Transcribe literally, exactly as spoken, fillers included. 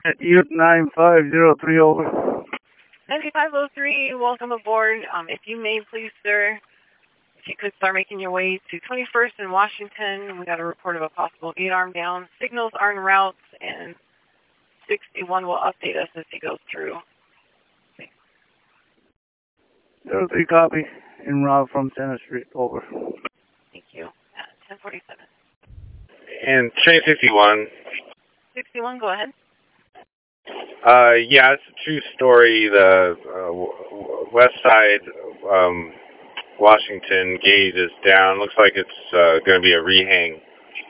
Ute nine five zero three over. ninety-five oh three, welcome aboard. Um, if you may, please, sir, if you could start making your way to twenty-first in Washington. We got a report of a possible eight-arm down. Signals are en route, and sixty-one will update us as he goes through. zero three copy. En route from Center Street, over. Thank you. Uh, ten forty-seven. And train fifty-one. sixty-one, go ahead. Uh, yeah, it's a true story. The uh, w- west side, um, Washington gate is down. Looks like it's uh, going to be a rehang.